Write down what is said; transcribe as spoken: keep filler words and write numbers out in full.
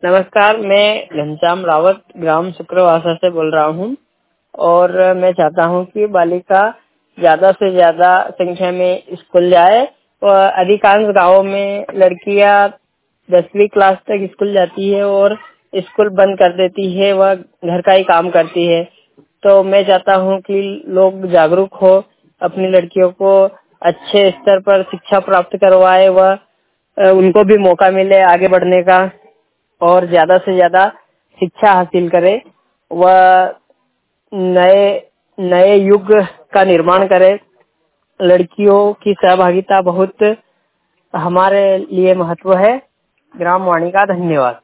नमस्कार, मैं घनश्याम रावत ग्राम शुक्रवासा से बोल रहा हूँ और मैं चाहता हूँ कि बालिका ज्यादा से ज्यादा संख्या में स्कूल जाए। और अधिकांश गांवों में लड़कियां दसवीं क्लास तक स्कूल जाती है और स्कूल बंद कर देती है, वह घर का ही काम करती है। तो मैं चाहता हूँ कि लोग जागरूक हो, अपनी लड़कियों को अच्छे स्तर पर शिक्षा प्राप्त करवाए, वह उनको भी मौका मिले आगे बढ़ने का और ज्यादा से ज्यादा शिक्षा हासिल करे। वह नए नए युग का निर्माण करे। लड़कियों की सहभागिता बहुत हमारे लिए महत्व है। ग्राम वाणी का धन्यवाद।